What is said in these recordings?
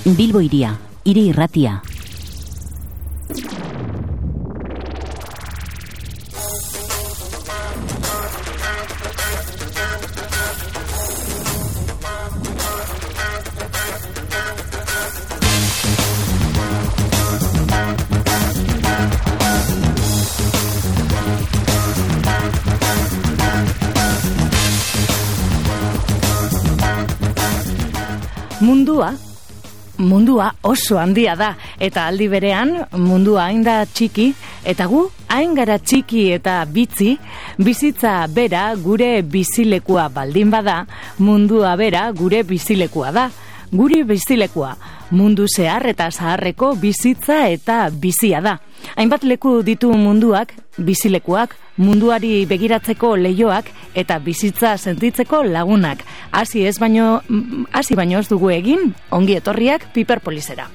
Bilbo Hiria, hiri irratia. Mundua oso handia da, eta aldi berean mundua hain da txiki, eta gu hain gara txiki eta bitzi, bizitza bera gure bizilekua baldin bada, mundua bera gure bizilekua da. Guri bizilekua, mundu zehar eta zaharreko bizitza eta bizia da. Hainbat leku ditu munduak, bizilekuak, munduari begiratzeko leihoak eta bizitza sentitzeko lagunak. Hasi baino ez dugu egin, ongi etorriak Piperpolisera.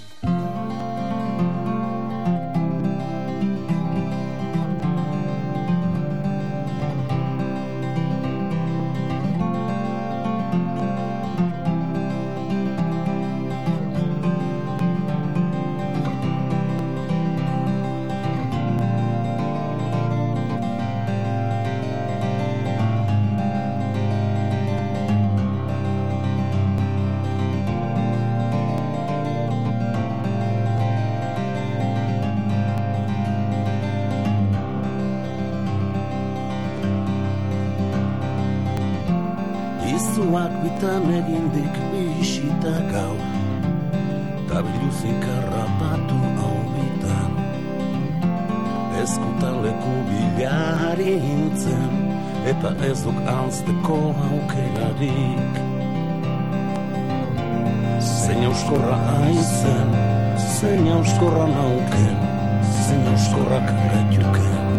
Izuak bitan egindik bisita gaur, ta biluzik harrapatu hau bitan. Ezkutaleko bilari hintzen, eta ez duk anzteko aukerarik. Zein euskorra aizen, zein euskorra nauken, zein euskorrak gaituken.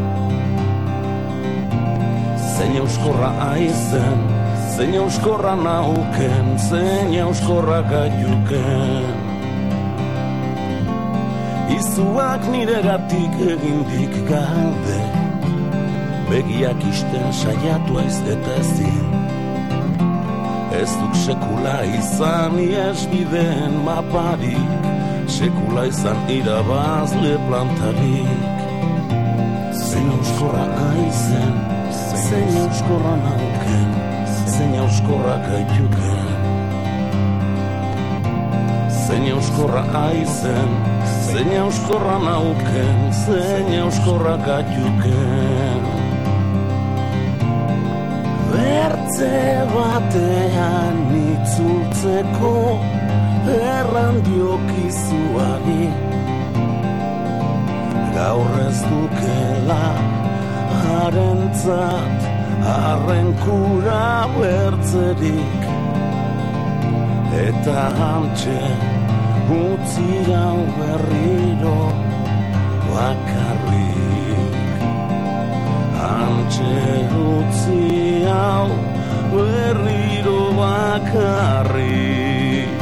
Zein euskorra aizen, zein euskorra nauken, zein euskorra gaiuken. Izuak niregatik egindik galde, begiak isten saiatu aiz eta ezin. Ez duk sekula izan iesbideen maparik, sekula izan irabazle plantarik. Zein euskorra aizen, zein euskorra nauken, zein euskorra gaituken. Zein euskorra aizen, zein euskorra nauken, zein euskorra gaituken. Bertze batean itzultzeko errandiokizuari, gaur ez dukela harentzat arrenkura bertzerik, eta hantxe utzi hau berriro bakarrik. Hantxe utzi hau berriro bakarrik.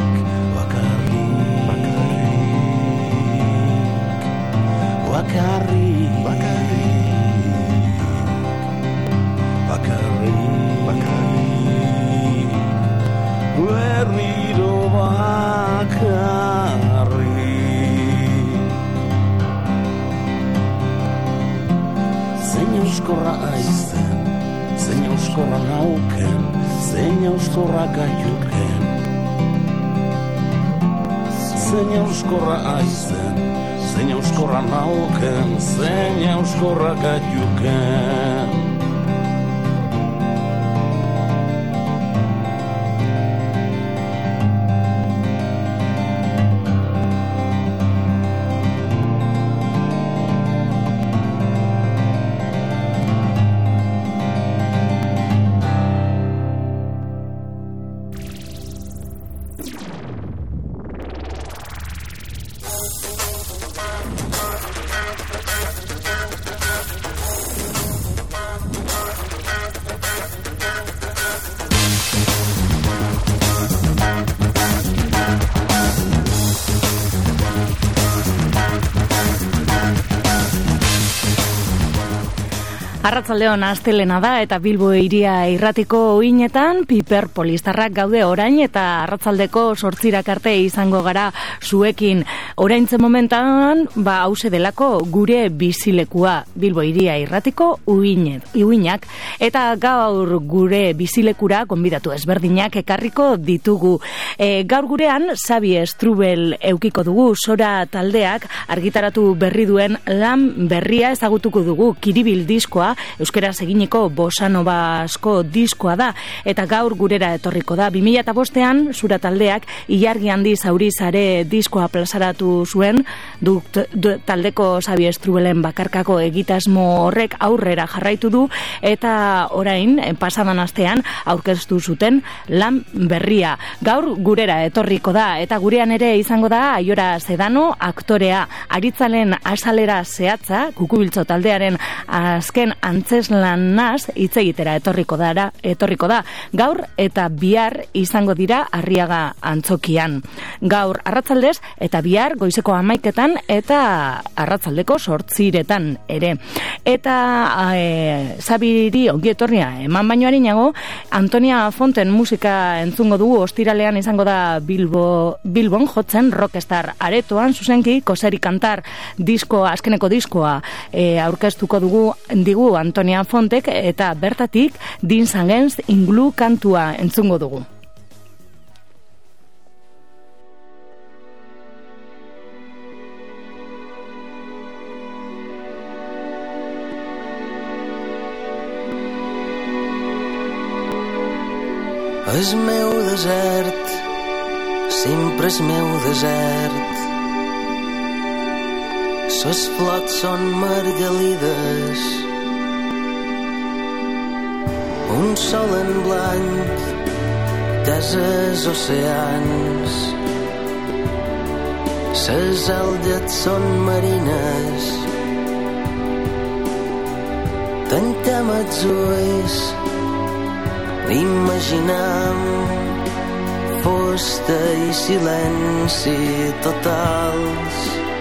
Berriro bakarrik. Zein euskorra aizen, zein euskorra nauken, zein euskorra gaiuken. Zein euskorra aizen, zein euskorra nauken, zein euskorra gaiuken. Arratsaldeon astelena da eta Bilbo hiria irratiko uinetan Piper Polistarrak gaude orain eta arratsaldeko 8 arte izango gara zuekin. Oraintze momentan hause delako gure bizilekua Bilbo hiria irratiko uinak eta gaur gure bizilekura gonbidatu ezberdinak ekarriko ditugu. Gaur gurean Xabi Strubel eukiko dugu, Sora taldeak argitaratu berri duen lan berria ezagutuko dugu, Kiribil diskoa, euskaraz eginiko bosanova asko diskoa da, eta gaur gurera etorriko da. 2005an Sura taldeak ilargi handi zaurizare diskoa plazaratu zuen, taldeko Xabi Strubelen bakarkako egitasmo horrek aurrera jarraitu du, eta orain, pasadan astean, aurkeztu zuten lan berria. Gaur gurera etorriko da, eta gurean ere izango da Aiora Sedano aktorea, Aritzalen azalera zehatza, Kukubiltzo taldearen azken antzeslanaz hitz egitera etorriko da. Gaur eta bihar izango dira Arriaga antzokian. Gaur arratsaldez eta bihar goizeko 11etan eta arratsaldeko 8etan ere. Eta Xabiri ongi etorria eman baino arinago, Antonia Fonten musika entzungo dugu, ostiralean izango da Bilbon jotzen Rockstar aretoan, zuzenki Koseri kantar azkeneko diskoa aurkeztuko digu Antonia Fontek, eta bertatik Dins Against Inglu kantua entzungo dugu. És meu desert, sempre és meu desert. Ses flots són margalides, un sol en blanc, deses oceans. Ses algues són marines, tantem els ulls, imaginam fusta i silenci totals.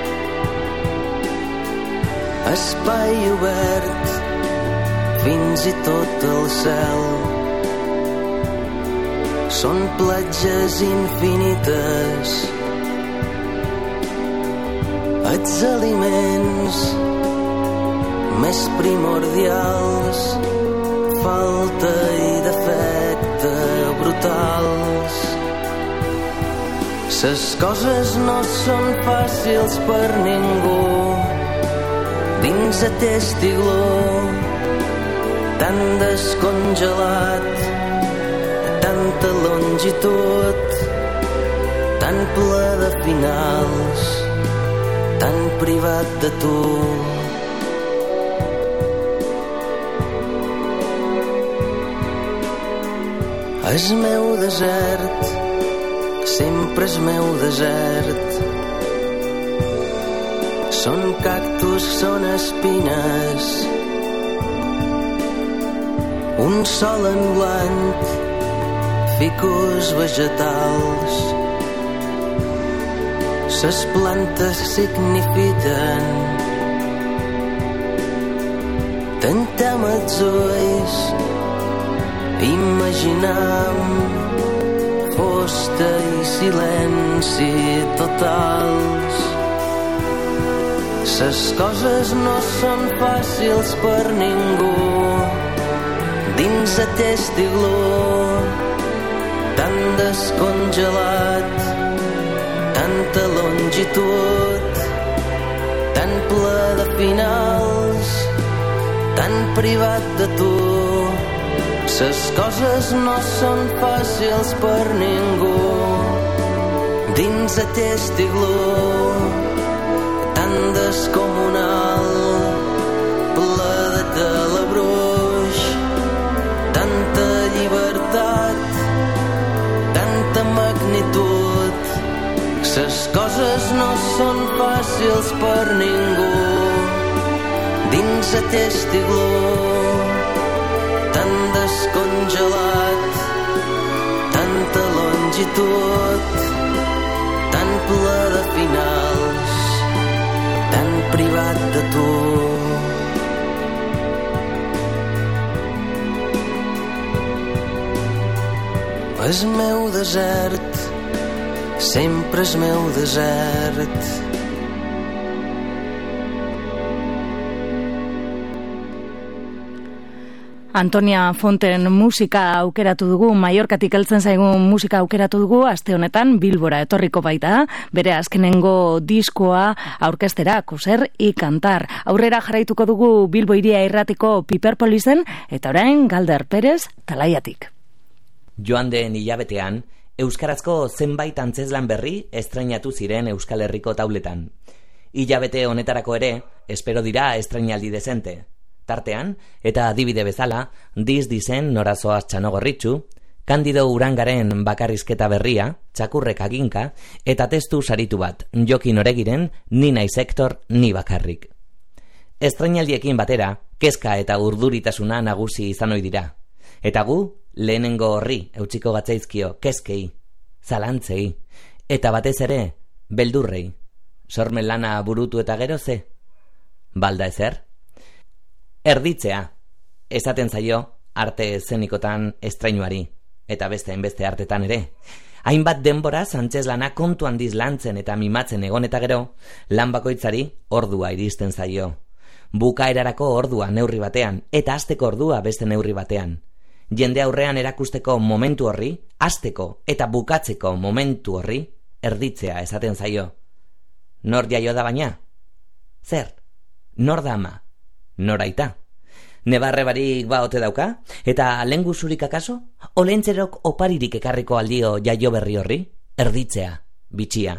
Espai obert, fins i tot el cel. Són platges infinites, els aliments més primordials, falta i defecte brutals. Ses coses no són fàcils per ningú dins aquest iglú tan descongelat, tanta longitud, tan ple de finals, tan privat de tu. És meu desert, sempre és meu desert. Són cactus, són espines, un sol en blanc, ficus vegetals. Ses plantes signifiquen, tantem els ulls, imaginam fusta i silenci totals. Ses coses no són fàcils per ningú dins aquest iglú tan descongelat, tanta longitud, tan ple de finals, tan privat de tu. Ses coses no són fàcils per ningú dins aquest iglú tan descomunal, ple de calabruix, tanta llibertat, tanta magnitud. Ses coses no són fàcils per ningú dins aquest iglú tan descongelat, tanta longitud, tan ple de finals, tan privat de tu. el meu desert, sempre el meu desert. Antonia Fonten musika aukeratu dugu, Mallorcatik heltzen zaigun musika aukeratu dugu, aste honetan Bilbora etorriko baita, bere azkenengo diskoa aurkeztera, Coser y Cantar. Aurrera jarraituko dugu Bilbo Hiria Irratiko Piperpolisen, eta orain Galder Perez Talaiatik. Joan den hilabetean, euskarazko zenbait antzezlan berri estrainatu ziren Euskal Herriko tauletan. Hilabete honetarako ere, espero dira estrainaldi dezente. Tartean, eta adibide bezala, dizen Norazoaz Txanogorritxu, Kandido Urangaren bakarrizketa berria, Txakurrek aginka, eta testu saritu bat, Jokin Oregiren, Ni naiz Hektor, ni bakarrik. Estrainaldiekin batera, kezka eta urduritasuna nagusi izan ohi dira. Eta gu, lehenengo horri eutsiko gatzaizkio kezkei, zalantzei, eta batez ere, beldurrei. Sormen lana burutu eta gero ze? Balda ezer? Erditzea, esaten zaio arte zenikotan estrainuari, eta beste hainbeste artetan ere. Hainbat denboraz antzezlana kontu handiz lantzen eta mimatzen egon eta gero, lan bakoitzari ordua iristen zaio. Bukaerarako ordua neurri batean, eta hasteko ordua beste neurri batean. Jende aurrean erakusteko momentu horri, hasteko eta bukatzeko momentu horri, erditzea esaten zaio. Nor jaio da baina? Zer? Nor da ama? Noraita? Nebarre barik ba ote dauka? Eta lengu zurik akaso? Olentzerok oparirik ekarriko aldio jaio berri horri? Erditzea, bitxia.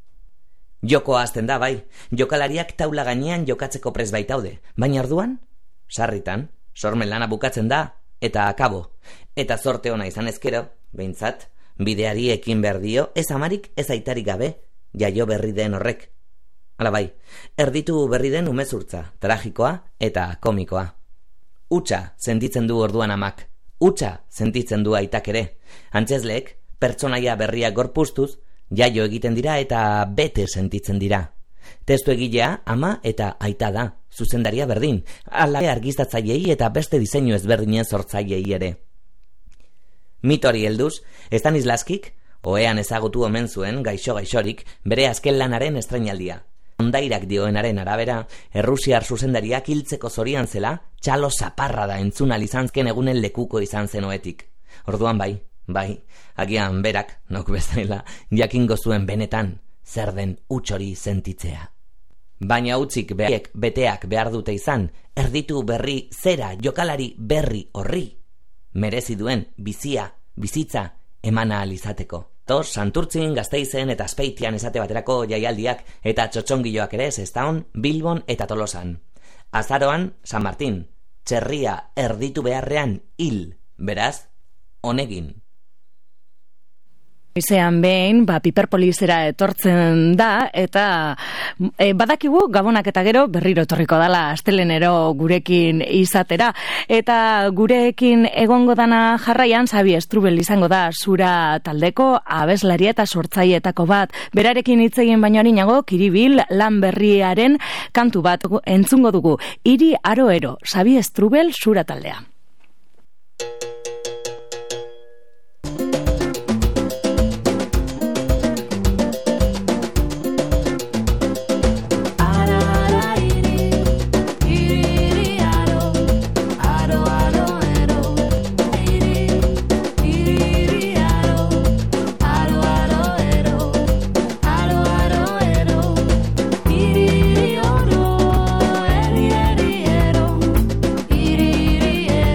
Joko hasten da bai, jokalariak taula gainean jokatzeko prest baitaude, baina orduan? Sarritan, sormen lana bukatzen da, eta akabo. Eta zorte ona izan ezkero, behintzat, bideari ekin behar dio, ez amarik ez aitarik gabe, jaio berri den horrek. Hala bai, erditu berri den umezurtza, tragikoa eta komikoa. Utsa sentitzen du orduan amak, utsa sentitzen du aitak ere. Antzezleek, pertsonaia berria gorpuztuz, jaio egiten dira eta bete sentitzen dira. Testu egilea ama eta aita da, zuzendaria berdin, ala argiztatzaileei eta beste diseinu ezberdinen sortzaileei ere. Mitori helduz, Stanislaskik, ohean ezagutu omen zuen gaixo-gaixorik, bere azken lanaren estrainaldia. Ondairak dioenaren arabera, errusiar zuzendariak hiltzeko zorian zela, txalo zaparra da entzunal izanzken egunen lekuko izan zenoetik. Orduan bai, agian berak, nok bestaila, jakingo zuen benetan, zer den utxori sentitzea. Baina utzik beteak behar dute izan, erditu berri zera jokalari berri horri, merezi duen bizitza emana alizateko. Santurtzin, Gasteizen eta Azpeitian esate baterako jaialdiak eta txotxongiloak ere Sestaon, Bilbon eta Tolosan. Azaroan, San Martin, txerria erditu beharrean hil, beraz, honegin. Izean behin, Piperpolisera etortzen da, eta badakigu gabonak eta gero berriro etorriko dala astelenero gurekin izatera. Eta gurekin egongo dana jarraian, Xabi Strubel izango da zura taldeko abeslaria eta sortzaileetako bat. Berarekin hitz egin baino arinago, Kiribil lan berriaren kantu bat entzungo dugu. Hiri aroero, Xabi Strubel zura taldea. Iri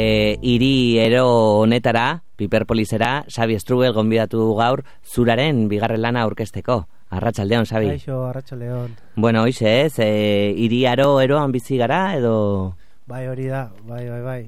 hiri ero honetara, Piperpolisera, Xabi Strugel gonbidatu gaur zuraren bigarren lana aurkezteko. Arratsaldeon, Xabi. Kaixo, arratsaldeon. Bueno, hoxe ez, hiri aro eroan bizi gara edo... Bai, hori da, bai.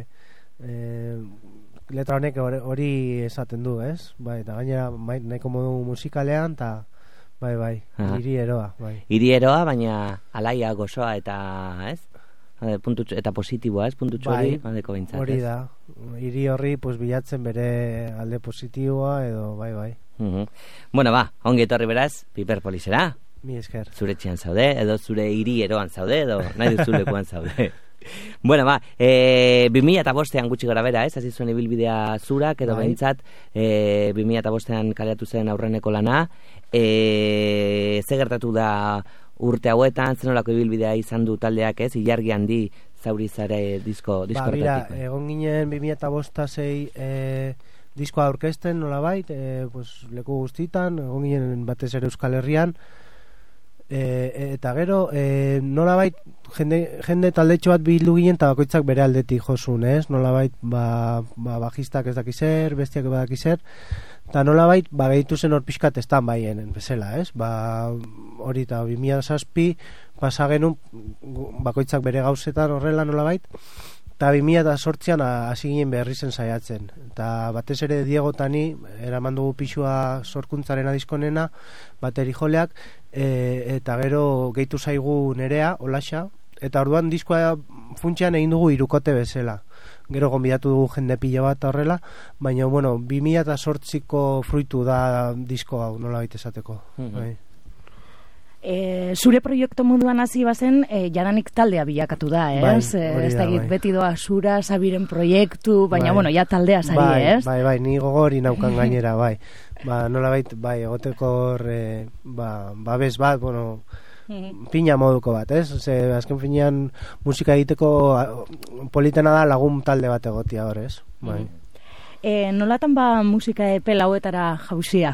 Letra honek hori esaten du, ez? Bai, eta gainera nahiko modu musikalean, eta bai, hiri eroa, bai. Hiri eroa, baina alaia gozoa eta, ez? Eta positiboa, ez? Puntutxo hori, aldeko bintzat, hori da. Hiri horri, pues, bilatzen bere alde positiboa, edo, bai. Bueno, ongi etorri beraz, Piperpolisera. Mi esker. Zure etxean zaude, edo zure hiri eroan zaude, edo nahi duzulekuan zaude. Bueno, 2005an gutxi gara bera, ez? Hasi zuen ibilbidea zurak, edo behintzat 2005an kaleratu zen aurreneko lana. Ze gertatu da urte hauetan, zenolako ibilbidea izan du taldeak, ez? Ilargi handi zaurizare diskoretatiko. Mira, egon ginen 2005-2006 diskoa aurkezten, nolabait, pues, leku guztitan, egon ginen batez ere Euskal Herrian, eta gero nolabait jende taldetxo bat bildu ginen eta bakoitzak bere aldetik josun, ez? Nolabait bajistak ez dakizer, bestiak badakizer, eta nolabait gehitu zen hor pixkat estan baien bezala, ez? Hori eta 2007 pasa genuen bakoitzak bere gauzetan horrela nolabait, eta 2008an hasi ginen berri zen saiatzen, eta batez ere Diego tani eraman dugu pixua sorkuntzaren adiskonena, bateri joleak, eta gero gehitu zaigu Nerea, Olaxa, eta orduan diskoa funtsean egin dugu hirukote bezala. Gero gonbidatu dugu jende pila bat horrela, baina, bueno, 2008ko fruitu da disko hau, nola baita esateko. Zure proiektu munduan hasi bazen, jadanik taldea bilakatu da, ez? Bai, ez da beti doa zura, Xabiren proiektu, baina, bueno, ja taldea zari, ez? Bai, ni gogori naukan gainera, bai. Nolabait, egoteko babes bat, bueno, pina moduko bat, ez? Azken finean musika egiteko politena da lagun talde bat egotia hor, ez? Bai. Nolatan musika epel hauetara jauzia?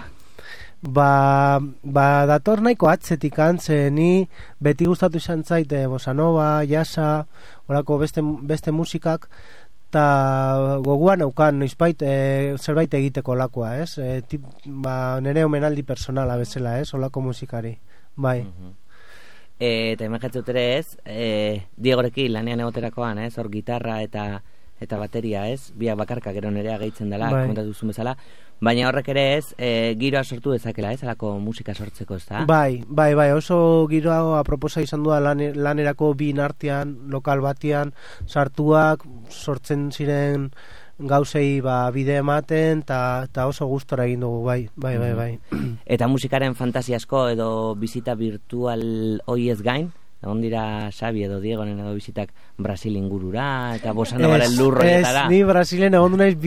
Dator nahiko atzetik antze, ni beti gustatu izan zaite bossa nova, jazza, horako beste musikak, eta goguan aukan noizbait zerbait egiteko lakoa, ez? Nire omenaldi personala bezala, ez? Olako musikari, bai. Eta imagetzut ere ez, Diegorekin lanean egoterakoan, ez? Hor gitarra eta bateria, ez? Biak bakarka gero nerea gehitzen dela, komentatu duzun bezala, baina horrek ere ez, giroa sortu dezakela, ez? Alako musika sortzeko, ez da? Bai, oso giroa aproposa izan du lanerako bin artean, lokal batian, sartuak, sortzen ziren gauzei bide ematen, eta oso gustora egin dugu, bai. Eta musikaren fantasiasko edo bizita virtual hoiez gain, egon dira Xabi edo Diegonen edo bizitak Brasil ingurura, eta bossa novaren lurroetara. Ni Brasilen egon du naiz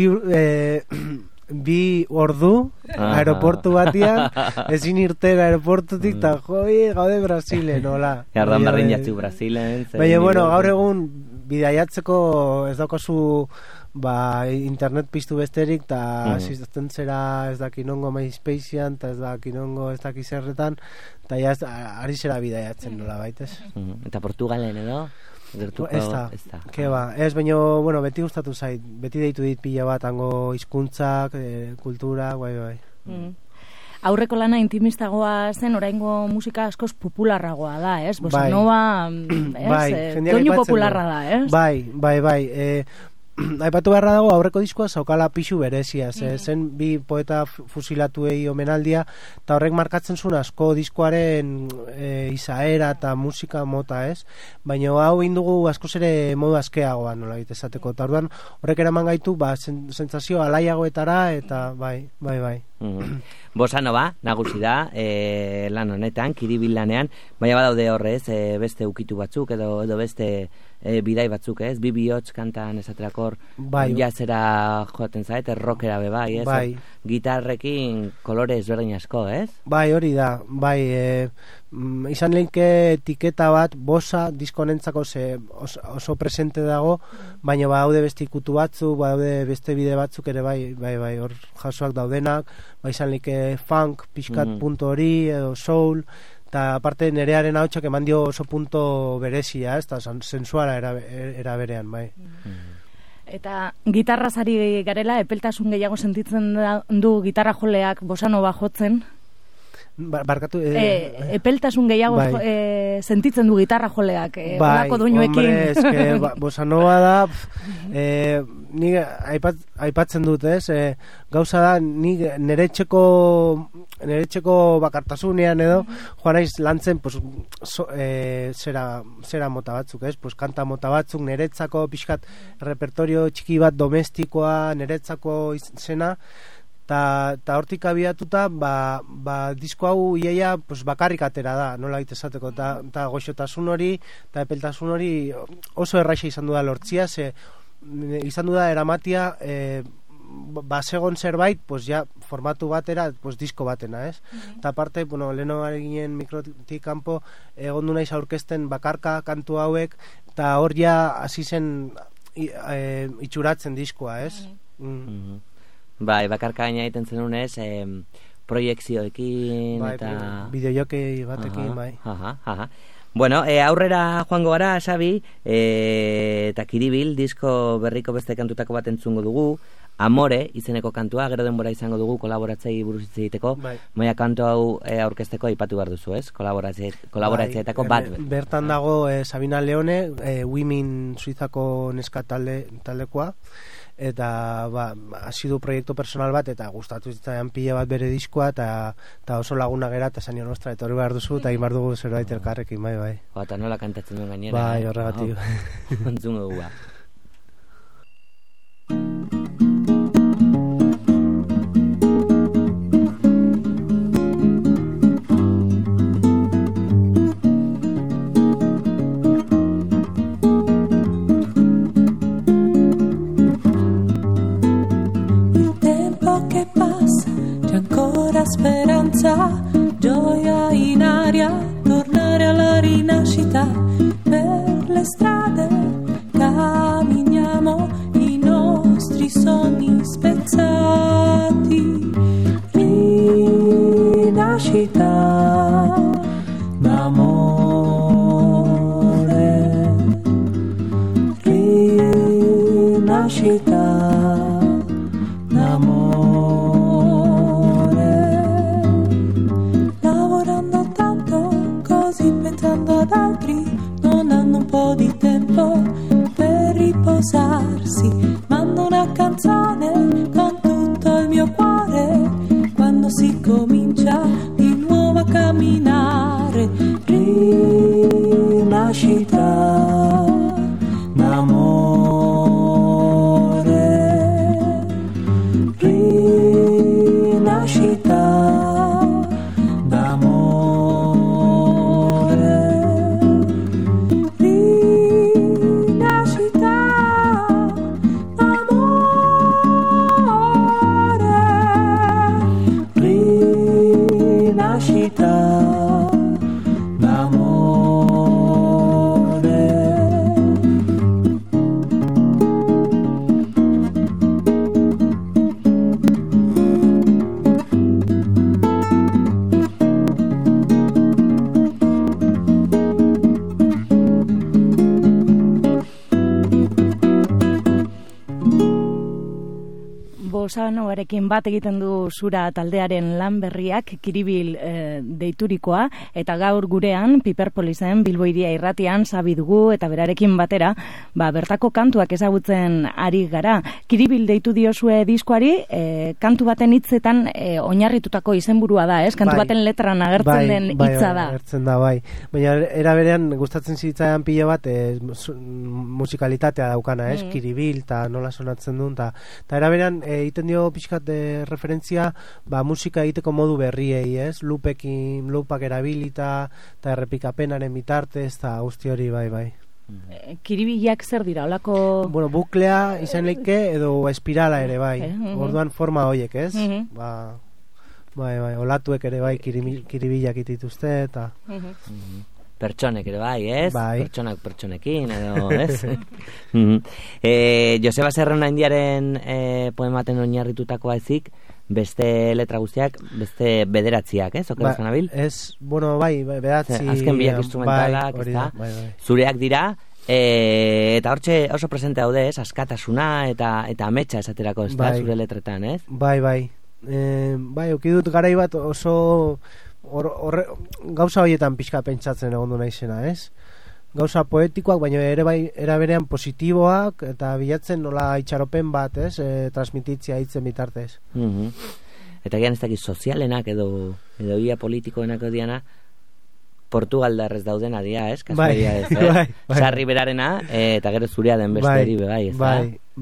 bi ordu aeroportu batian, ezin irten aeroportutik, eta gaude Brasilen, hola. Gardan barrin jatzu Brasilen. Baina, bueno, gaur egun bidaiatzeko ez daukazu internet piztu besterik, eta asistentzera ez daki nongo MySpacean, eta ez daki nongo ez daki zerretan, eta ari zera bidaiatzen nola baitez. Eta Portugalen edo? Ez da, baina, bueno, beti gustatu zait, beti deitu dit pila bat, hango hizkuntzak, kultura, bai. Aurreko lana intimistagoa zen, oraingo musika askoz popularragoa da, ez? Bossa nova, doinu popularra da, ez? Bai. Aipatu beharra dago aurreko diskoa zaukala pixu berezia, zen bi poeta fusilatuei omenaldia, eta horrek markatzen zuen asko diskoaren izaera eta musika mota, ez? Baina hau indugu askoz ere modu askeagoa, nola bit esateko, eta orduan horrek eraman gaitu sentsazio alaiagoetara, eta bai. Bossa nova nagusi da lan honetan, Kiribil lanean, baina badaude horrez beste ukitu batzuk edo beste bidai batzuk, ez? Bi bihotz kantan esaterakor jazera joaten zaite, rockera bai, ez? Bai. Gitarrekin kolore ezberdin asko, ez? Bai, hori da, izan lehike etiketa bat bossa diskonentzako oso presente dago, baina badaude beste ikutu batzuk, badaude beste bide batzuk ere bai, hor jasoak daudenak, izan lehike funk, pixkat punto hori, edo soul, eta aparte nerearen ahotsak eman dio oso punto berezia, ez da sensuala era berean, bai. Eta gitarrazari garela, epeltasun gehiago sentitzen du gitarra joleak bosanova jotzen? Barkatu... epeltasun gehiago sentitzen du gitarra joleak, olako doinuekin. Hombre, eske, bosanova da, ni aipatzen dut, gauza da, ni nere etxeko bakartasunean edo, joan naiz lantzen, pues, zera mota batzuk, pues, kanta mota batzuk, neretzako pixkat repertorio txiki bat domestikoa, neretzako izena, eta hortik abiatuta, disko hau iaia pues, bakarrik atera da, nola esateko, eta goxotasun hori, eta epeltasun hori oso erraixa izan du da lortzia, izan du da eramatia, basegon zerbait, pues ja formatu batera, pues disko batena, ez? Eta aparte, bueno, leheno ginen mikrotik kanpo, egon du naiz aurkezten bakarka kantu hauek, eta hor ja hasi zen itxuratzen diskoa, ez? Bai, bakarka gaina egiten zenunez, proiekzioekin eta... Bideojokei batekin, bai. Bueno, aurrera joango gara, Xabi, eta Kiribil, disko berriko beste kantutako bat entzungo dugu, Amore, izeneko kantua, gero denbora izango dugu kolaboratzei buruz hitz egiteko, baina kantu hau aurkezteko aipatu behar duzu, ez? Kolaboratzeetako bat. Bertan dago Sabina Leone, Women Suizako neska taldekoa, eta hasi du proiektu personal bat, eta gustatu zitzaidan pila bat bere diskoa, eta oso laguna gera, eta Sanio Nostra, eta hori behar duzu, eta imar dugu zerbait elkarrekin, bai. Eta nola kantatzen duen gainera. Bai, horregatik. Entzungo dugu. Speranza, gioia in aria, tornare alla rinascita, per le strade camminiamo, i nostri sogni spezzati, rinascita d'amore, rinascita d'amore. Pensando ad altri, non hanno un po' di tempo per riposarsi. Mando una canzone con tutto il mio cuore, quando si comincia di nuovo a camminare. Rinascita d'amore, rinascita d'amore. Bosanoarekin bat egiten du zura taldearen lan berriak, Kiribil deiturikoa, eta gaur gurean Piperpolisen Bilbo Hiria Irratian Xabi dugu, eta berarekin batera bertako kantuak ezagutzen ari gara. Kiribil deitu diozue diskoari, kantu baten hitzetan oinarritutako izenburua da, ez? Kantu baten letran agertzen den hitza da. Agertzen da, bai. Baina era berean gustatzen zitzaidan pila bat musikalitatea daukana, ez? Kiribil, eta nola sonatzen duen, eta era berean egiten dio pixkat referentzia musika egiteko modu berriei, ez? Lupak erabilita, eta errepikapenaren bitartez, eta guzti hori, bai. Kiribilak zer dira, olako... Bueno, buklea izan leike edo espirala ere, bai. Orduan forma hoiek, ez? Bai, olatuek ere, bai, kiribilak itituzte, eta... Pertsonek ere bai, ez? Bai. Pertsonak pertsonekin, edo, ez? Joseba Serrano Indiaren poematen oinarritutakoa ezik, beste letra guztiak, beste bederatziak, ez? Okerazkan abil? Ez, bueno, bai, bederatzi... Azken biak instrumentalak, bai, ez da? Bai. Zureak dira, Eta hortxe oso presente daude, ez? Askatasuna eta ametsa esaterako, ez da, zure letretan, ez? Bai, ukidut garai bat oso gauza horietan pixka pentsatzen egondu naizena, ez? Gauza poetikoak, baina ere bai eraberean positiboak eta bilatzen nola itxaropen bat, ez? Transmititzia hitzen bitartez. Eta gian ez dakit sozialenak edo ia politikoenak diana Portugaldarrez daudena dia, ez? Kasualia ez, Sarri berarena eta gero zurea den besteri bai, ez da?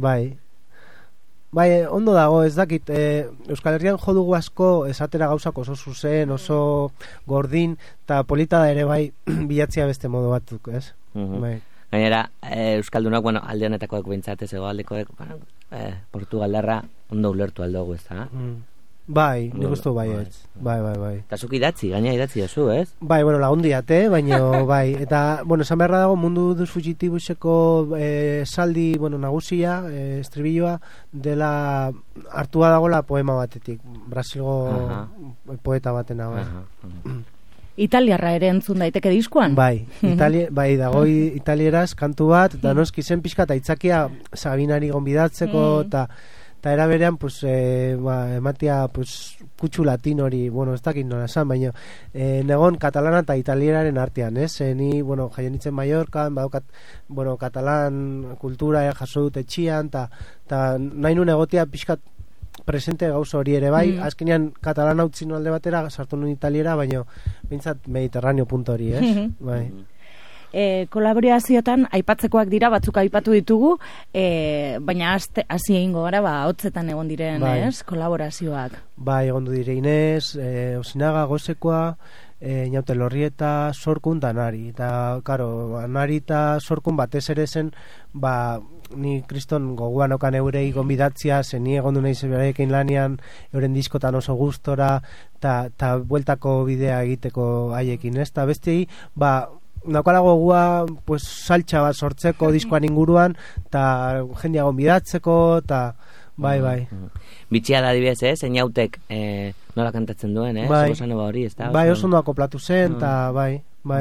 Bai, ondo dago, ez dakit, Euskal Herrian jodugu asko esatera gauzak oso zuzen, oso gordin, eta polita da ere bai bilatzia beste modu batzuk, ez? Bai. Gainera, Euskaldunok, alde honetakoek behintzatez, egoaldekoek, Portugaldarra ondo ulertu aldogu, ez da? Bai, nik uste bai, ez. Bai. Eta zuk gaina idatzi dozu, ez? Bai, lagundiate, baina bai. Eta, esan beharra dago, mundu duz fugitibuseko saldi, nagusia, estribilloa, dela hartua dagoela poema batetik. Brasilgo poeta batena, bai. Italiarra ere entzun daiteke diskoan? Bai, dago italieraz kantu bat, eta noski zen pixka eta itzakia Sabinari gonbidatzeko, eta era berean, ematia kutsu latin hori, ez dakit nola esan, baina negon katalana eta italieraren artean, ez? Ni, jaio nintzen Mallorcan, badokat, katalan kultura jaso dut etxian, eta nahi nun egotea pixkat presente gauza hori ere bai, azkenean katalana utzi alde batera, sartu nun italiera, baina bintzat mediterraneo punto hori, ez? Bai. Kolaborazioetan aipatzekoak dira, batzuk aipatu ditugu, baina hasi egingo gara, hotzetan egon diren, ez, kolaborazioak. Bai, egon du dire Inez, Osinaga, Gosekoa, Inaute Lorrieta, Sorkun da Nari. Eta, karo, Nari eta Sorkun batez ere zen, ni kriston goguan okan eurei gonbidatzia, zen ni egon du nahi zeberekin lanian, euren diskotan oso gustora, eta bueltako bidea egiteko haiekin, ez? Eta bestei, naukala gogua saltxa bat sortzeko diskoan inguruan eta jendia gonbidatzeko eta bai. Bitxia da adibidez, Inautek nola kantatzen duen, Bossa Nova hori, ez da? Bai, oso ondo akoplatu zen eta bai.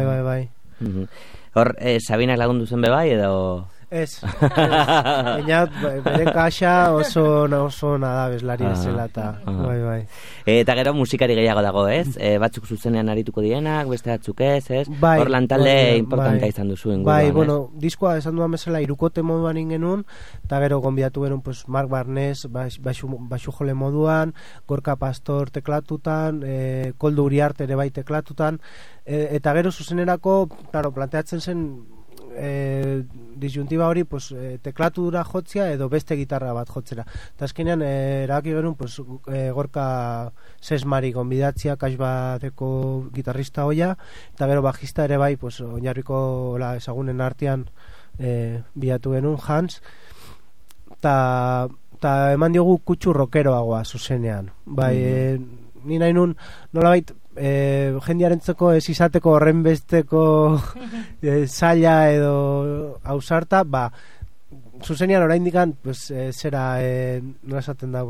Hor, Sabinak lagundu zen bai edo... Ez, bere kaxa oso nada bezlari bezala eta bai. Eta gero musikari gehiago dago, ez? Batzuk zuzenean arituko dienak, beste batzuk ez? Hor lantalde importantea izan duzu inguruan, bai, diskoa esan duan bezala irukote moduan ingenun, eta gero gonbidatu genuen Mark Barnes baixu jole moduan, Gorka Pastor teklatutan, Koldo Uriarte ere bai teklatutan, eta gero zuzenerako, claro, planteatzen zen disyuntiba hori teklatudura jotzea edo beste gitarra bat jotzera. Eta azkenean erabaki genuen Gorka Sesmari gonbidatzia Kasbadeko gitarrista hoia, eta gero bajista ere bai oinarriko ezagunen artean bilatu genuen Hans, eta eman diogu kutsu rockeroagoa zuzenean. Bai, ni nahi nun nolabait jendiarentzako ez izateko horren besteko zaila edo ausarta, zuzenean oraindikan zera nola esaten da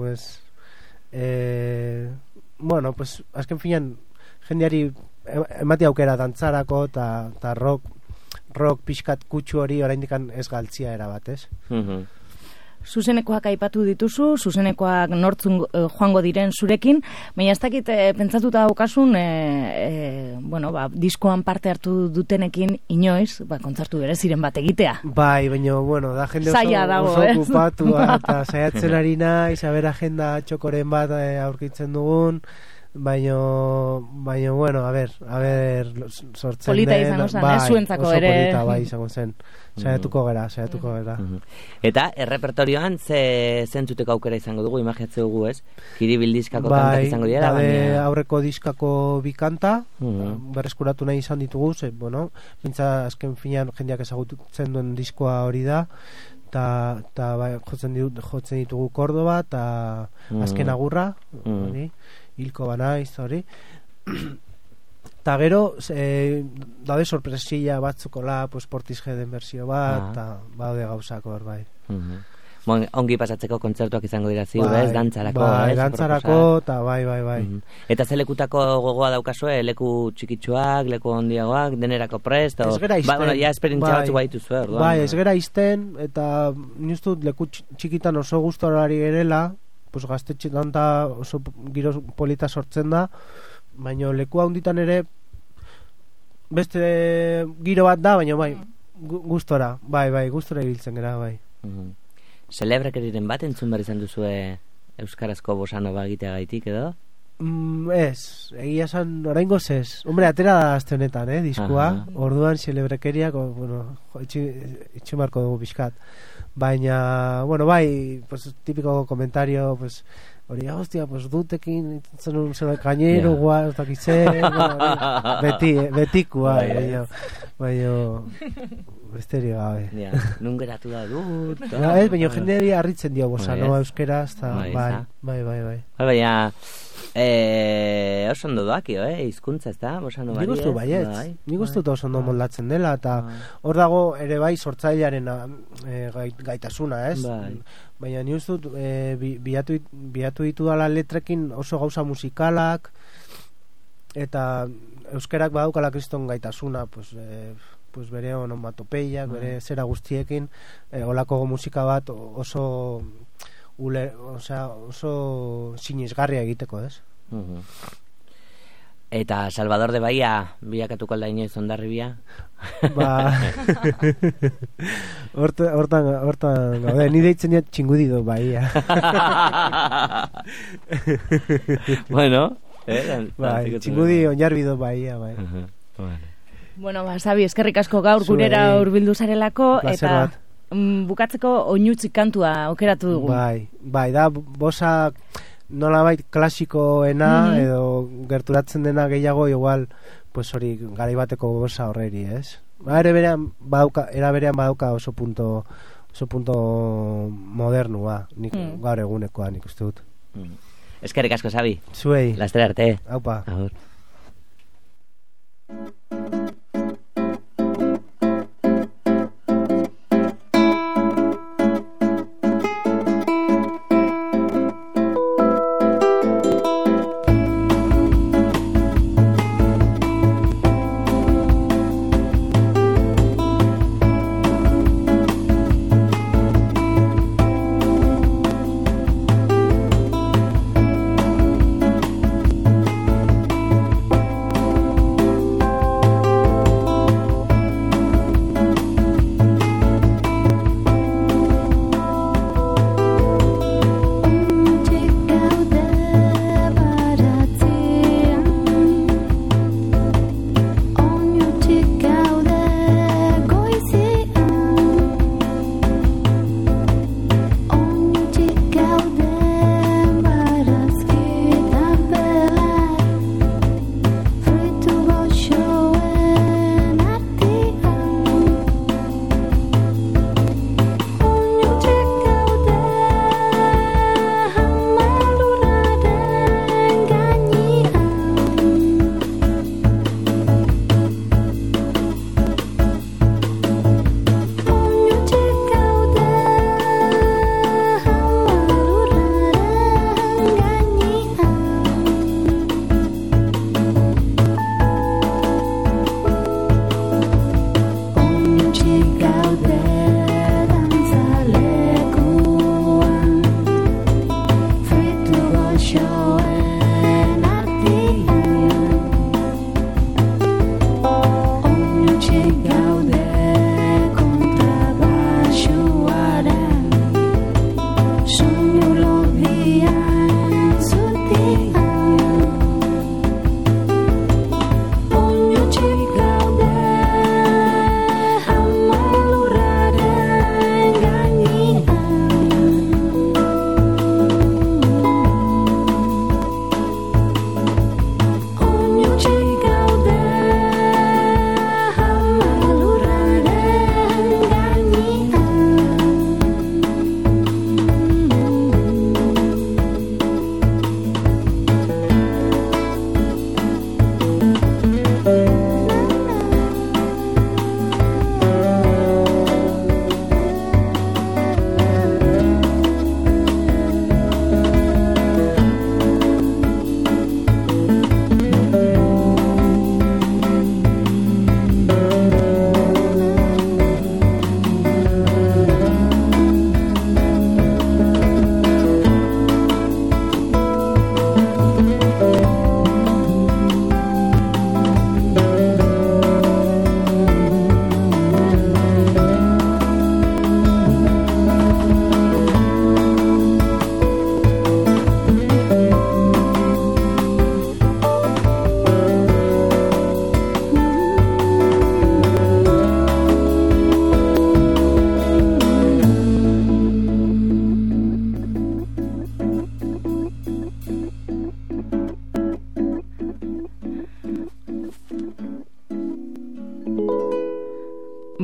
azken finean jendiari emati aukera dantzarako eta rock pixkat kutsu hori oraindikan ez galtzia erabat, ez? Zuzenekoak aipatu dituzu, zuzenekoak nortzun joango diren zurekin, baina ez dakit pentsatuta daukasun, diskoan parte hartu dutenekin inoiz, kontzertu bereziren bat egitea. Bai, baina, da jende oso okupatu, eta saiatzen ari naiz, agenda txokoren bat aurkitzen dugun, baina, a ber, sortzen polita den. Polita izango zen, zuentzako ere. Oso polita, bai, izango zen. Saiatuko gara. Eta errepertorioan zentzuteko aukera izango dugu, imagiatze dugu, ez? Kiribil diskako kantak izango dira? Bai, aurreko diskako bi kanta, berreskuratu nahi izan ditugu, bintza azken finean jendeak ezagutzen duen diskoa hori da, eta jotzen ditugu Kordoba, eta azken agurra, hilko banaiz, hori. Eta gero, daude sorpresilla batzukola, Portisheaden versio bat, eta baude gauzako hor, bai. Ongi pasatzeko kontzertuak izango dira ziur, ez? Dantzarako, ez? Dantzarako, eta bai. Eta ze lekutako gogoa daukazue, leku txikitsuak, leku handiagoak, denerako prest? Ez gera izten. Bueno, ja esperientzia batzu baitu zuen. Bai, ez gera izten, eta niztut leku txikitan oso gustorari gerela, pues gaztetxetan da oso giro polita sortzen da, baina leku handitan ere beste giro bat da, baina bai, gustora, bai, gustora ibiltzen gara, bai. Celebrakeriren bat entzun behar izan duzue euskarazko bosanova egiteagaitik edo? Ez, egia esan oraingoz ez. Hombre, atera da azte honetan, diskua. Orduan celebrakeriak, bueno, itxu marko dugu pixkat. Baina, bueno, bai, pues, típico comentario, pues, hori, hostia, pues, dutekin, zen un gainero, guaz, dakitze, betikua, baina, besterio gabe. Ja, nun geratu da dut. Ez, baina jendeari harritzen dio bosanova euskeraz, bai. Baina, oso ondo doakio, hizkuntza ez da, bosanova. Nik uste baietz, nik uste oso ondo moldatzen dela, eta hor dago ere bai sortzailearen gaitasuna, ez? Baina ni uste dut bilatu ditu dala letrekin oso gauza musikalak, eta euskerak badaukala kriston gaitasuna, pues bere onomatopeiak, bere zera guztiekin, olako musika bat oso sinesgarria egiteko, ez? Eta Salvador de Bahia bilakatuko alda inoiz Hondarribia? Hortan gaude, ni deitzen dut Txingudido Bahia. Bueno, Txingudi Oinarbido Bahia, bai. Bueno, Xabi, eskerrik asko gaur gurera hurbildu zarelako, eta bukatzeko oinutzik kantua aukeratu dugu. Bai, da bosa nolabait klasikoena edo gerturatzen dena gehiago igual, pues hori garaibateko bosa horreri, ez? Era berean badauka oso punto modernua, nik gaur egunekoa nik uste dut. Eskerrik asko, Xabi. Zuei. Laster arte. Aupa. Agur.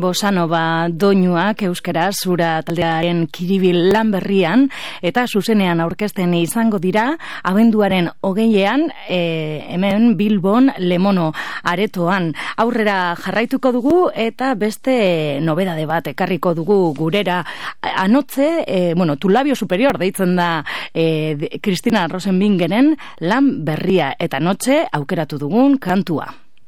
Bosanova doinuak euskaraz zura taldearen Kiribil lan berrian, eta zuzenean aurkezten izango dira abenduaren 20ean hemen Bilbon Lemono aretoan. Aurrera jarraituko dugu eta beste nobedade bat ekarriko dugu gurera. Anotze, Tu labio superior deitzen da Cristina Rosenbingeren lan berria, eta anotze aukeratu dugun kantua.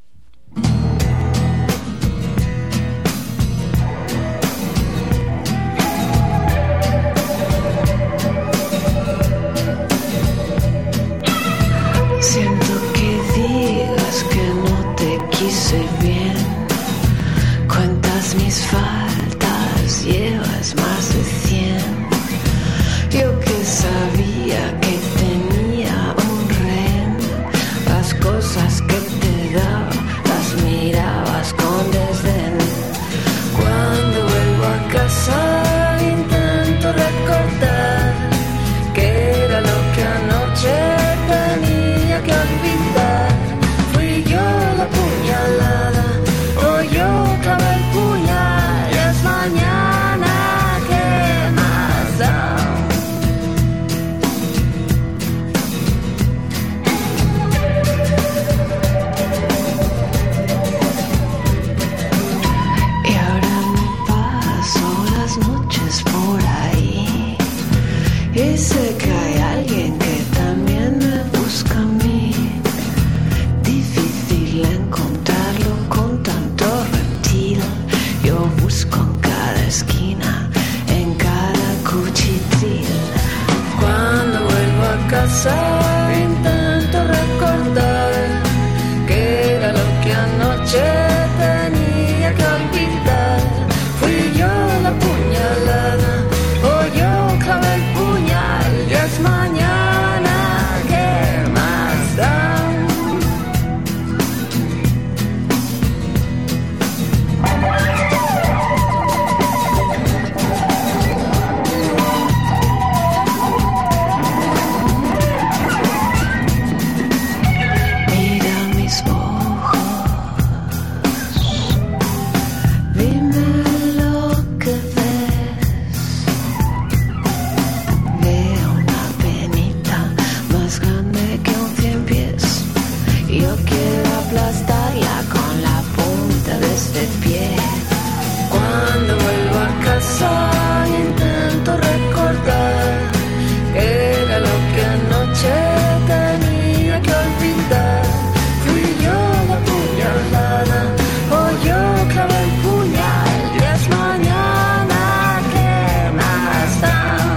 Siento que digas que no te quise bien. Cuentas mis faltas, llevas más de 100. Yo que sabía que tenía un rehén, las cosas que te daba las mirabas con desdén. Cuando vuelvo a casa intento recordar qué era lo que anoche tenía que olvidar. Fui yo la puñalada o yo clavé el puñal. Ya es mañana, ¿qué más da? Y ahora me paso las noches por ahí y sé que hay alguien que también me busca a mí. Difícil encontrarlo con tanto reptil. Yo busco en cada esquina, en cada cuchitril. Cuando vuelvo a casa intento recordar qué era lo que anoche tenía que olvidar. Fui yo la puñalada o yo clavé el puñal. Ya es mañana, ¿qué más da? Mira mis ojos, dime lo que ves. Veo una penita más grande que un 100 pies. Yo quiero aplastarla con la punta de este pie. Cuando vuelvo a casa intento recordar qué era lo que anoche tenía que olvidar. Fui yo la puñalada o yo clavé el puñal. Ya es mañana, ¿qué más da?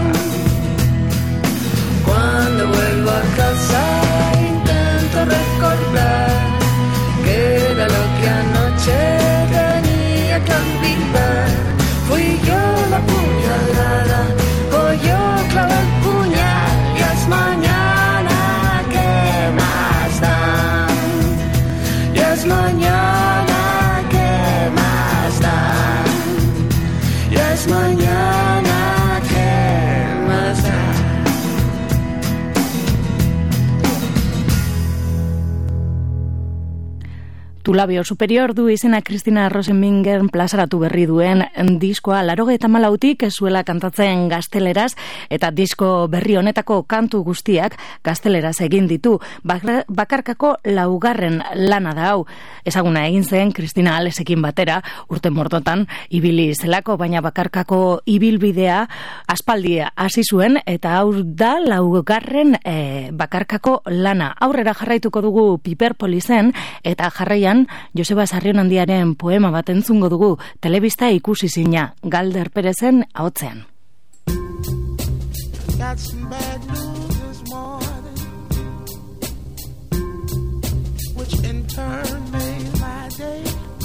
Cuando vuelvo a casa intento recordar qué era lo que anoche tenía que olvidar. Fui yo la puñalada o yo clavé el puñal. Ya es mañana, ¿qué más da? Ya es mañana, ¿qué más da? Ya es mañana, ¿qué más da? Tu labio superior du izena Cristina Rosenbingen plazaratu berri duen diskoa 84tik zuela kantatzen gazteleraz, eta disko berri honetako kantu guztiak gazteleraz egin ditu. Bakarkako 4. lana da hau. Ezaguna egin zen Cristina Alesekin batera urte mordotan ibili zelako, baina bakarkako ibilbidea aspaldi hasi zuen, eta hau da 4. bakarkako lana. Aurrera jarraituko dugu Piperpolizen, eta jarraian Joseba Sarrionandiaren poema bat entzungo dugu, telebista ikusi zina, Galder Perezen ahotzean. Got some bad news this morning, which in turn made my day.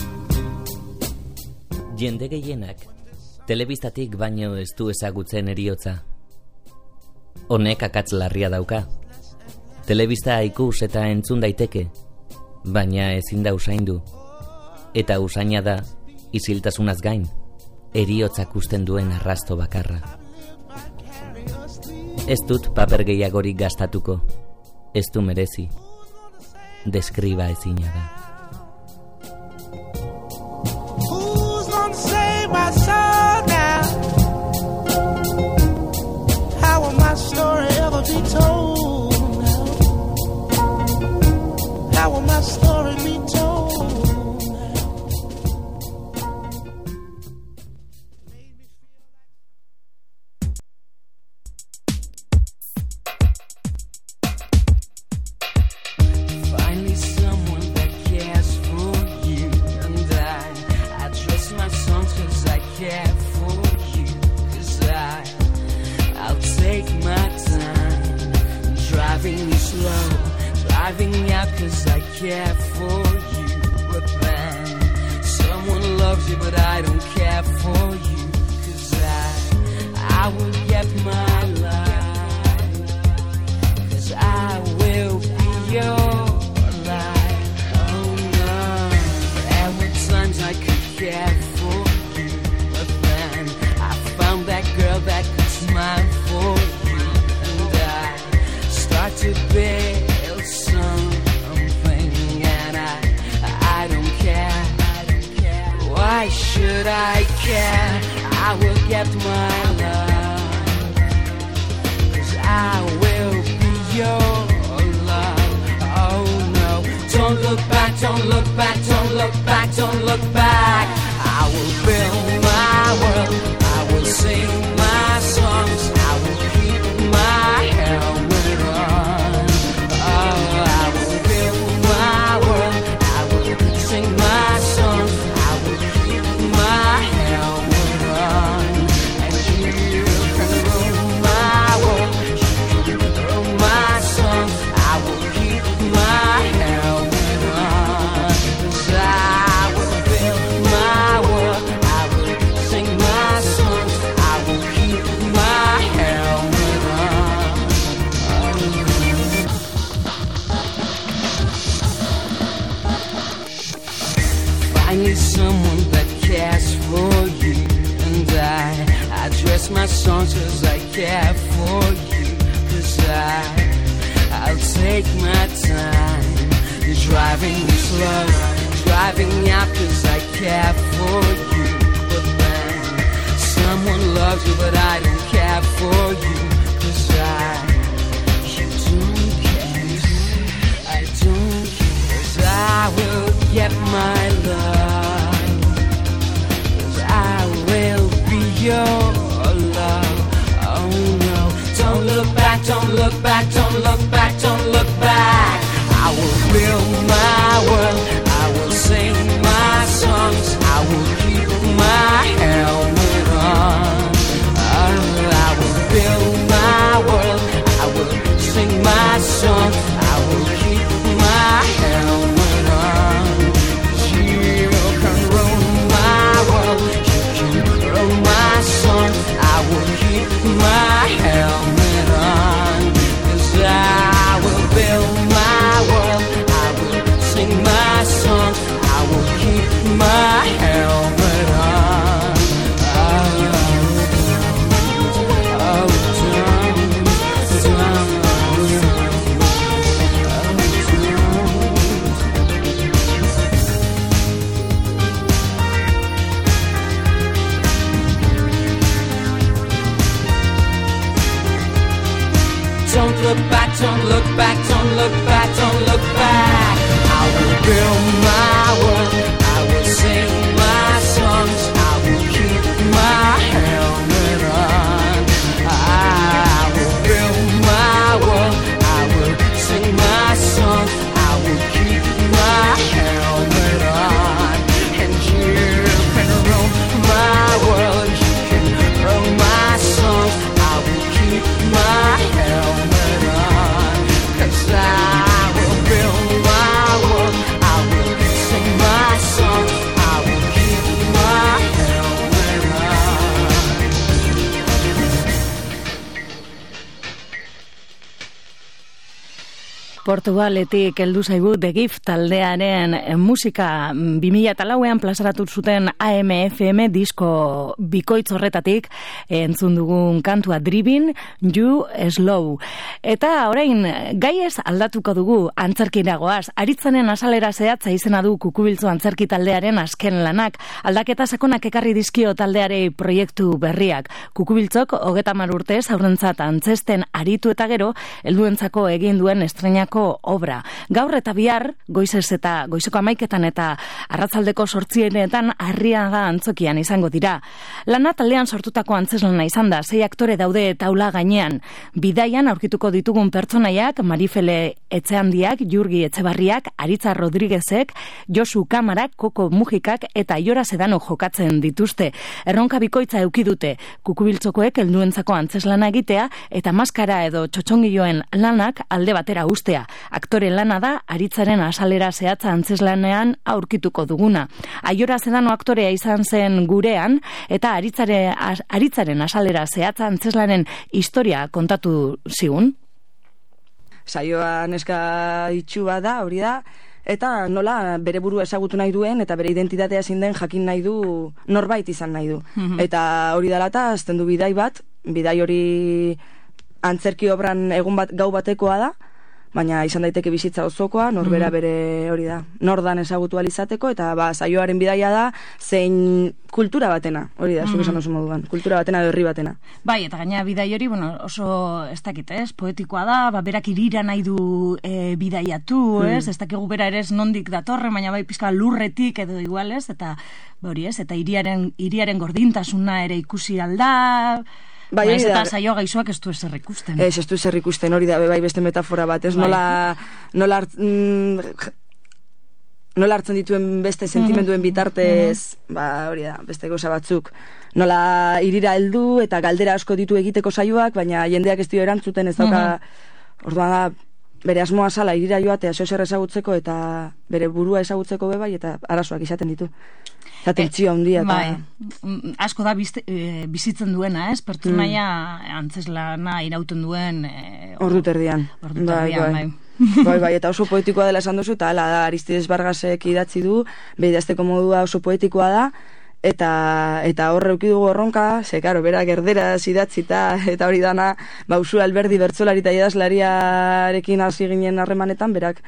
Jende gehienak telebistatik baino ez du ezagutzen heriotza. Honek akats larria dauka. Telebista ikus eta entzun daiteke, baina ezin da usaindu. Eta usaina da, isiltasunaz gain, heriotzak usten duen arrasto bakarra. Ez dut paper gehiagorik gastatuko, ez du merezi, deskriba ezina da. told now? How will my story be told now? Finally someone that cares for you, and I dress my songs 'cause I care for you, 'cause I'll take my time, driving you slow, driving out 'cause I care for you. But then someone loves you but I don't care for you, 'cause I will get my life, 'cause I will be your life. Oh no, there were times I could care for you, but then I found that girl that could smile for you, and I start to build something, and I don't care. Why should I care? I will get my love, 'cause I will be your love. Oh no, don't look back, don't look back, don't look back, don't look back. I will build my world, I will sing my songs, I will keep my helmet on. Oh, I will build my world, I will sing my songs, I will keep my helmet on. And you can rule my world, you can rule my songs, I will keep my helmet on. 'Cause I will build my world, I will sing my songs, I will keep my helmet on. Finally someone that cares for you, and I dress my songs 'cause I care for you, 'cause I'll take my time, driving you slow, driving out 'cause I care for you. But then someone loves you but I don't care for you, 'cause you don't care, I don't care, 'cause I will get my love, 'cause I will be your love. Oh no, don't look back, don't look back, don't look back, don't look back. I will build my world, I will sing my songs, I will keep my helmet on. Oh, I will build my world, I will sing my songs, I will keep my helmet on. 'Cause you can rule my world, you can rule my songs, I will keep my helmet on. 'Cause I will build my world, I will sing my songs, I will keep my helmet on. Don't look back, don't look back, don't look back, don't look back. I will build my world, I will sing my songs, I will keep my helmet on. I will build my world, I will sing my songs, I will keep my helmet on. And you can rule my world, you can rule my songs, I will keep my helmet on. 'Cause I will build my world, I will sing my songs, I will Portugaletik heldu zaigu The Gift taldearen musika 2004an plazaratu zuten AM/FM disko bikoitz horretatik entzun dugun kantua Driving You Slow. Eta orain gaiez aldatuko dugu antzerkiragoaz. Aritzaren azalera zehatza izena du Kukubiltzo antzerki taldearen azken lanak. Aldaketa sakonak ekarri dizkio taldeare proiektu berriak. Kukubiltzok 30 urtez aurrentzat antzesten aritu eta gero helduentzako egin duen estreinako obra. Gaur eta bihar, goizez eta goizeko 11etan eta arratzaldeko 8etan Arriaga antzokian izango dira. Lana taldean sortutako antzeslana izan da, 6 aktore daude taula gainean. Bidaian aurkituko ditugun pertsonaiak Marifele Etxehandiak, Jurgi Etxebarriak, Aritza Rodriguezek, Josu Kamarak, Koko Mujikak eta Iora Sedano jokatzen dituzte. Erronka bikoitza eduki dute, Kukubiltzokoek helduentzako antzeslana egitea eta maskara edo txotxongiloen lanak alde batera ustea. Aktore lana da Aritzaren azalera zehatza antzeslanean aurkituko duguna. Aiora Sedano aktorea izan zen gurean eta Aritzaren azalera zehatza antzeslanen historia kontatu zigun. Saioa neska itxua da, hori da, eta nola bere burua ezagutu nahi duen eta bere identitatea zein den jakin nahi du, norbait izan nahi du. Eta hori dela eta azten du bidai bat, bidai hori antzerki obran egun bat gau batekoa da, baina izan daiteke bizitza osokoa, norbera bere hori da, nordan ezagutu alizateko, eta saioaren bidaia da, zein kultura batena, hori da, zuk esan duzu moduan, kultura batena edo herri batena. Bai, eta gaina bidai hori, oso ez dakit, poetikoa da, berak irira nahi du bidaiatu, ez dakigu bera ere nondik datorre, baina bai pizka lurretik edo igual, eta hori ez, eta hiriaren gordintasuna ere ikusi alda. Bai, eta saio gaizoak ez du ezer ikusten. Ez du ezer ikusten, hori da, bai beste metafora bat, ez nola hartzen dituen beste sentimenduen bitartez, hori da, beste gauza batzuk. Nola irira heldu eta galdera asko ditu egiteko saioak, baina jendeak ez dio erantzuten, ez dauka, orduan da, bere asmoa sala irira joatea zer ezagutzeko eta bere burua ezagutzeko bai eta arazoak izaten ditu. Eta tentzio handia. Bai, asko da bizitzen duena, ez? Pertsonaia antzeslana irauten duen orduterdian. Bai, eta oso poetikoa dela esan duzu, eta hala da, Aristides Vargasek idatzi du, behidazteko modua oso poetikoa da, eta horre dugu erronka, karo, berak erderaz idatzita, eta hori dana, Usura Alberdi bertsolari eta idazlariarekin hasi ginen harremanetan, berak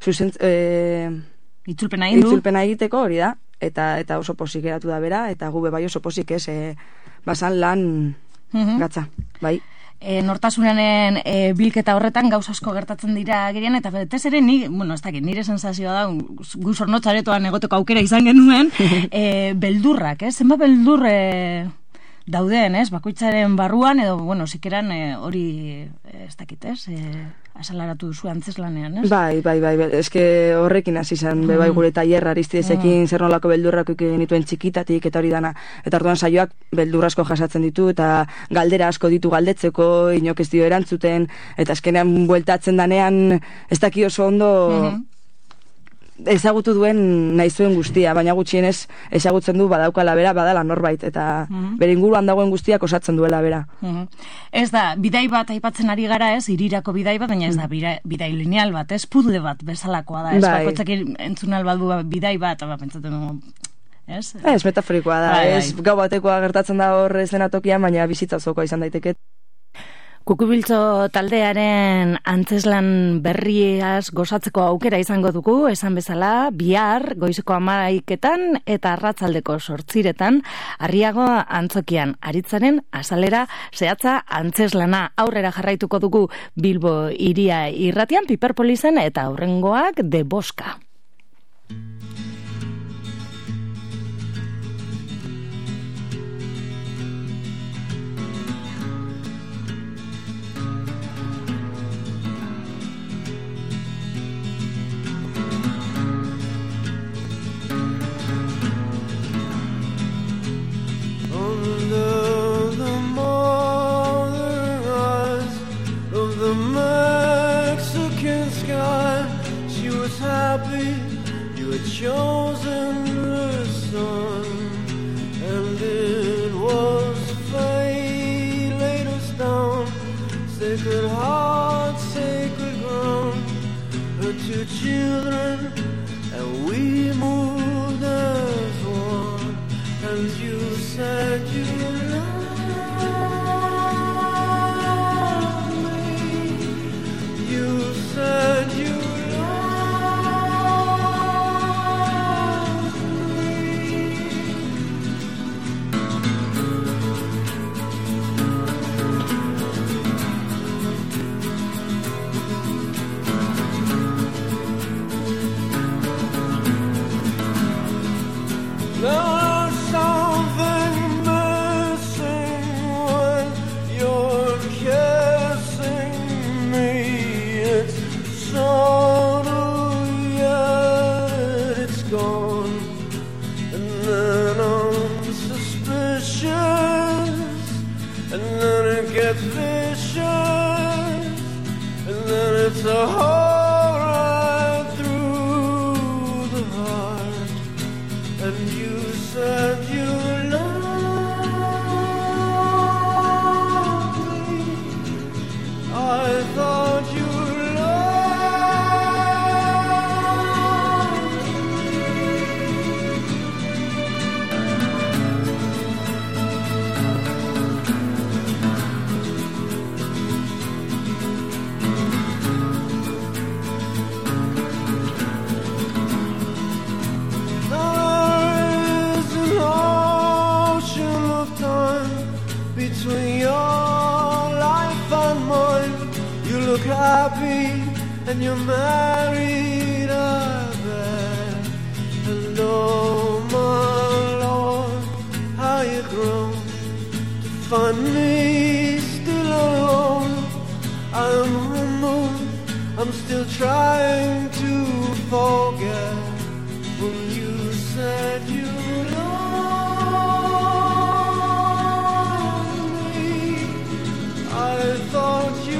itzulpena egiteko, hori da, eta oso posik geratu da bera, eta gube bai oso posik ez, basan lan gatza, bai. Nortasunaren bilketa horretan gauz asko gertatzen dira gerian, eta betez ere nire sensazioa da, gu zornotzaretoan egoteko aukera izan genuen, beldurrak, zenba beldurre dauden, bakoitzaren barruan, edo, zikeran hori, ez dakit, asalaratu duzu antzeslanean, ez? Bai, eske horrekin hasi zen, bai gure tailerra Aristidesekin zer nolako beldurrak genituen txikitatik, eta hori dana, eta orduan saioak beldur asko jasatzen ditu, eta galdera asko ditu galdetzeko, inok ez dio erantzuten, eta eskenean bueltatzen danean, ez daki oso ondo ezagutu duen nahi zuen guztia, baina gutxienez ezagutzen du badaukala bera, badala norbait, eta bere inguruan dagoen guztiak osatzen duela bera. Ez da, bidai bat aipatzen ari gara, ez, irirako bidai bat, baina ez da bidai lineal bat, ez, puzzle bat bezalakoa da, ez, bakoitzak entzunal bat du bidai bat, pentsatzen ez? Ez, metaforikoa da, ez, gau batekoa gertatzen da hor eszenatokian, baina bizitza zokoa izan daiteke. Kukubiltzo taldearen antzeslan berriaz gozatzeko aukera izango dugu, esan bezala, bihar, goizeko 11etan eta arratzaldeko 8etan, Arriago antzokian Aritzaren azalera zehatza antzeslana. Aurrera jarraituko dugu Bilbo hiria irratian, Piperpolizen eta aurrengoak De Boska. Under the modern eyes of the Mexican sky, she was happy you had chosen her son, and it was fate laid us down, sacred heart, sacred ground, her 2 children, and we moved as one. And you said you loved me. You said you there's something missing when you're kissing me. It's subtle yet it's gone. And then I'm suspicious, and then it gets vicious, and then it's a hole right through the heart. And you said you loved me. I thought you between your life and mine. You look happy and you're married, I bet. And oh my Lord, how you grown to find me still alone. I'm removed, I'm still trying to forget when you said you I thought you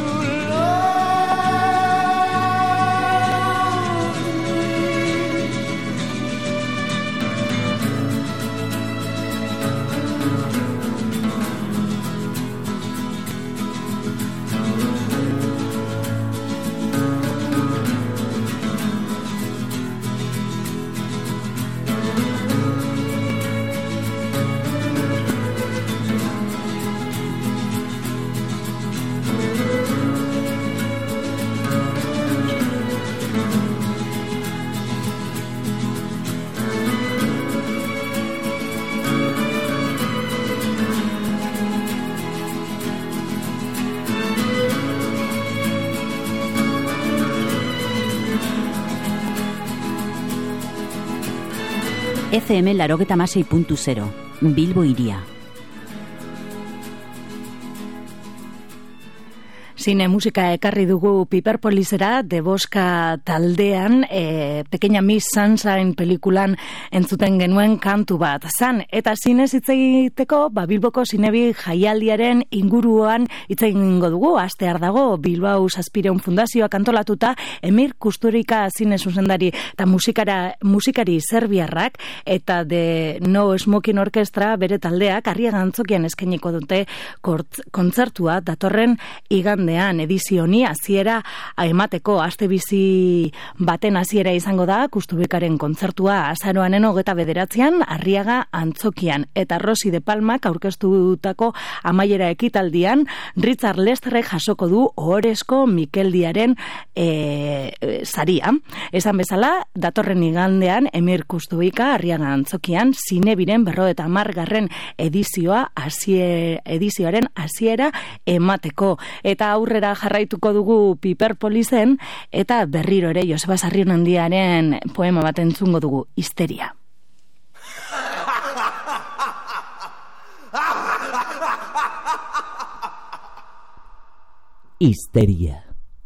FM 96.0 Bilbo Hiria. Zine musika ekarri dugu Piperpolisera, Deboska taldean, Pequeña Miss Sunshine pelikulan entzuten genuen kantu bat zan. Eta zinez hitz egiteko, Bilboko zinebi jaialdiaren inguruan hitz egingo dugu, astear dago, Bilbao Zazpireun Fundazioak antolatuta, Emir Kusturika zine zuzendari eta musikari serbiarrak, eta The No Smoking Orchestra bere taldeak Arriaga Antzokian eskainiko dute kontzertua datorren igande edizioni hasiera emateko. Aste bizi baten hasiera izango da Kustubikaren kontzertua azaroanen 29an Arriaga Antzokian, eta Rosi de Palmak aurkeztutako amaiera ekitaldian Richard Lesterrek jasoko du ohorezko Mikeldiaren saria. Esan bezala, datorren igandean Emir Kustubika Arriaga Antzokian zinebiren 50. edizioaren hasiera emateko, eta aurrera jarraituko dugu Piperpolisen, eta berriro ere Joseba Sarrionandiaren poema bat entzungo dugu, Histeria. Histeria.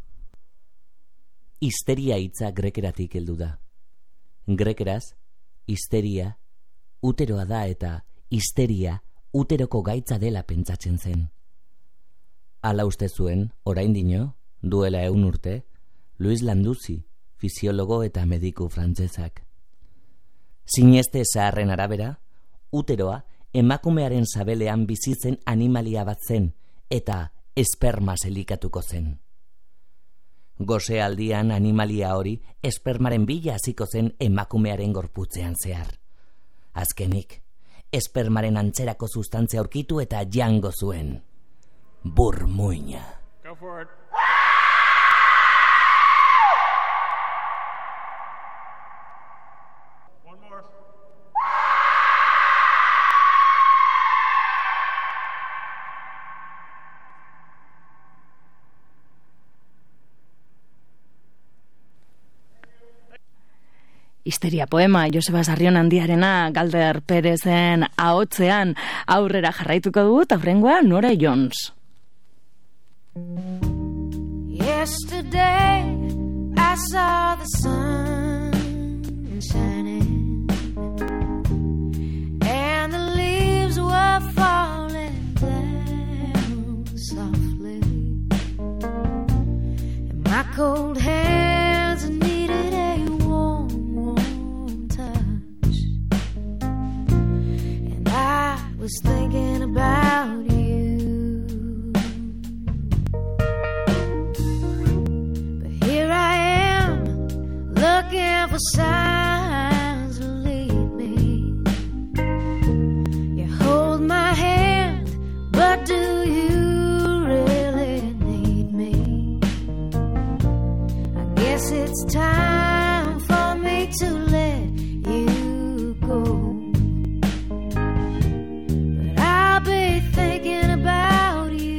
Histeria hitza grekeratik heldu da. Grekeraz, histeria uteroa da, eta histeria uteroko gaitza dela pentsatzen zen. Hala uste zuen, oraindino, duela 100 urte, Luis Landuzzi, fisiologo eta mediku frantsesak. Sineste zaharren arabera, uteroa emakumearen sabelean bizitzen animalia bat zen, eta esperma elikatuko zen. Gosealdian animalia hori espermaren bila hasiko zen emakumearen gorputzean zehar. Azkenik, espermaren antzerako sustantzia aurkitu eta jango zuen. Burmuina. Go for it. One more. Histeria poema Joseba Sarrionandiarena Galder Perezen ahotzean aurrera jarraituko dugu, hurrengoa Nora Jones. Yesterday I saw the sun shining and the leaves were falling down softly and my cold hands needed a warm touch and I was thinking about you. Looking for signs to lead me. You hold my hand, but do you really need me? I guess it's time for me to let you go. But I'll be thinking about you.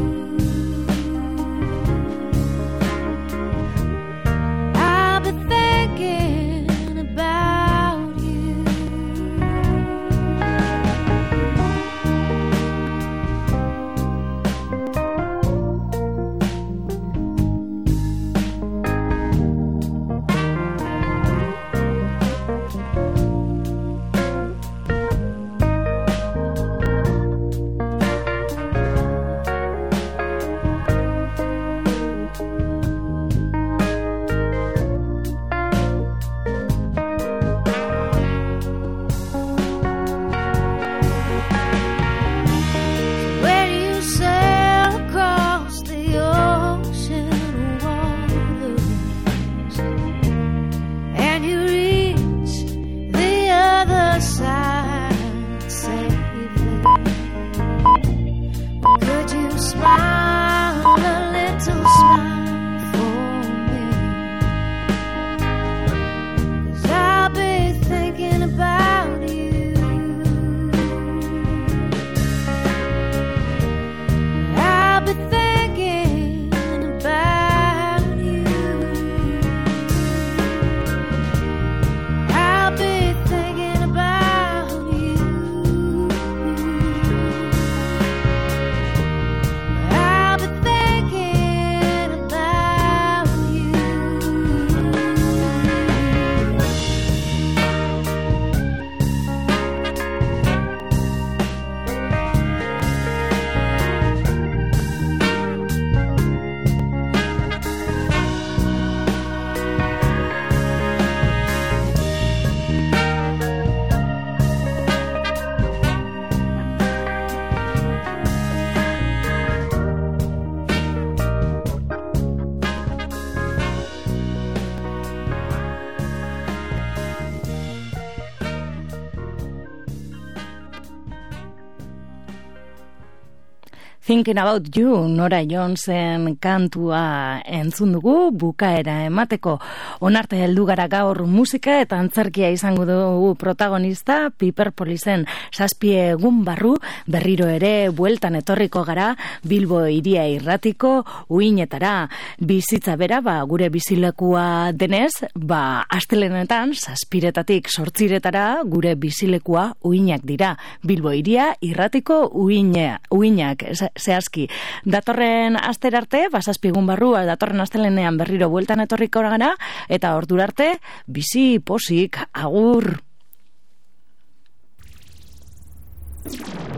Thinking About You, Nora Jonesen kantua entzun dugu, bukaera emateko. Onarte heldu gara gaur musika eta antzerkia izango dugu protagonista, Piperpolisen 7 egun barru, berriro ere bueltan etorriko gara, Bilbo hiria irratiko, uinetara, bizitza bera, gure bizilekua denez, astelenetan, 7-etatik 8-etara, gure bizilekua uinak dira. Bilbo hiria irratiko uinak, zehazki. Datorren aster arte, 7 egun barru, datorren astelenean berriro bueltan etorriko gara, eta ordura arte, bizi posik, agur.